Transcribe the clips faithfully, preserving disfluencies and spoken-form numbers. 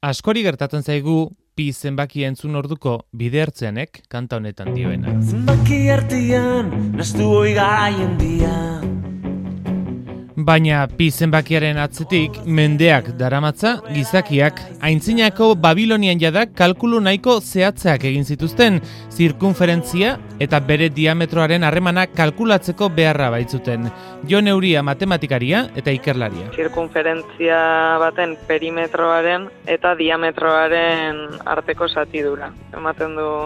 Askori gertatzen zaigu pi zenbaki entzun orduko bide ertzeanek kanta honetan dioena. Zenbaki artean, nastu hoi garaien dia. Baina pi zenbakiaren atzetik mendeak daramatza gizakiak aintzinako Babilonian jada kalkulu nahiko zehatzeak egin zituzten, zirkunferentzia eta bere diametroaren harremana kalkulatzeko beharra baitzuten. Jon Euria matematikaria eta ikerlaria. Zirkunferentzia baten perimetroaren eta diametroaren arteko zatidura. Ematen du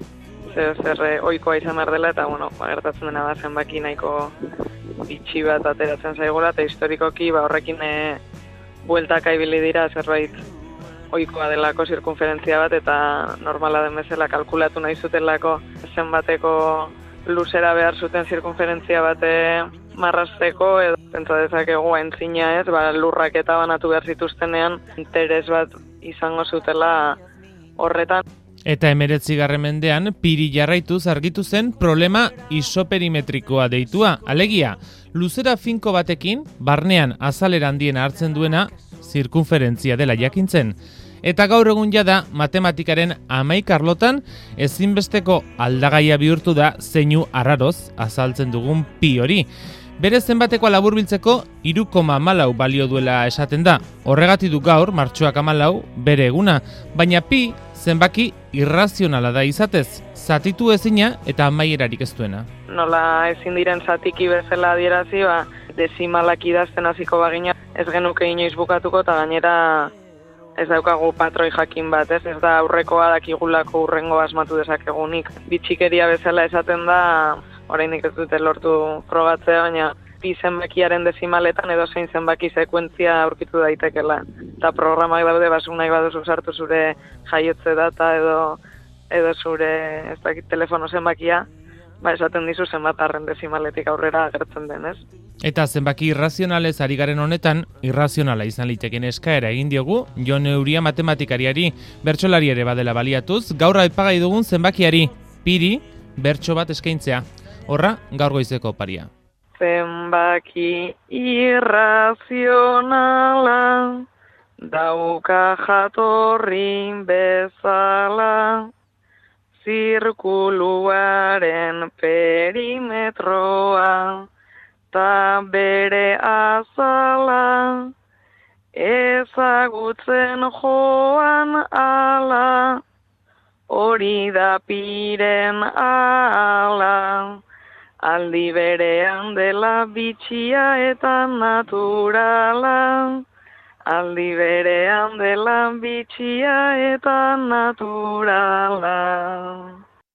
zer, zer ohikoa izan behar dela eta bueno, gertatzen dena da zenbaki nahiko bitxi bat ateratzen zaigula eta historikoki ba, horrekin e, bueltaka ibili dira zerbait ohikoa delako zirkunferentzia bat eta normala den bezala kalkulatu nahi zutelako zenbateko luzera behar zuten zirkunferentzia bate marrazteko edo pentsa dezakegu aintzina ez, ba, lurrak eta banatu behar zituztenean interes bat izango zutela horretan. Eta emeretzigarren mendean, piri jarraituz argitu zen problema isoperimetrikoa deitua. Alegia, luzera finko batekin, barnean azalera handiena hartzen duena, zirkunferentzia dela jakintzen. Eta gaur egun jada, matematikaren hamaik arlotan, ezinbesteko aldagaia bihurtu da zeinu arraroz azaltzen dugun pi hori. Bere zenbatekoa laburbiltzeko hiru koma hamalau balio duela esaten da. Horregatik du gaur, martxoak hamalau, bere eguna, baina pi zenbaki irrazionala da izatez, zatitu ezina eta amaierarik ez duena. Nola ezin diren zatiki bezala adierazi, ba, dezimalak idazten hasiko bagina, ez genuke inoiz bukatuko eta gainera ez daukagu patroi jakin bat, ez, ez da aurrekoa dakigulako urrengo asmatu dezakegunik. Bitxikeria bezala esaten da, oraindik ez dute lortu probatzea, baina pi zenbakiaren dezimaletan edo zein zenbaki sekuentzia aurkitu daitekela. Eta programak daude basu nahi baduzu sartu zure jaiotze data edo edo zure ez dakit telefono zenbakia, ba esaten dizu zenbatarren dezimaletik aurrera agertzen denez. Eta zenbaki irrazionalez ari garen honetan, irrazionala izan liteken eskaera egin diogu Jon Euria matematikariari, bertsolari ere badela baliatuz, gaur aipagai dugun zenbakiari, piri, bertso bat eskaintzea. Horra, gaur goizeko oparia. Zenbaki irrazionala dauka jatorrin bezala, zirkuluaren perimetroa ta bere azala, ezagutzen joan ala, hori da piren ala. Aldi berean dela bitxia eta naturala, aldi berean dela bitxia eta naturala.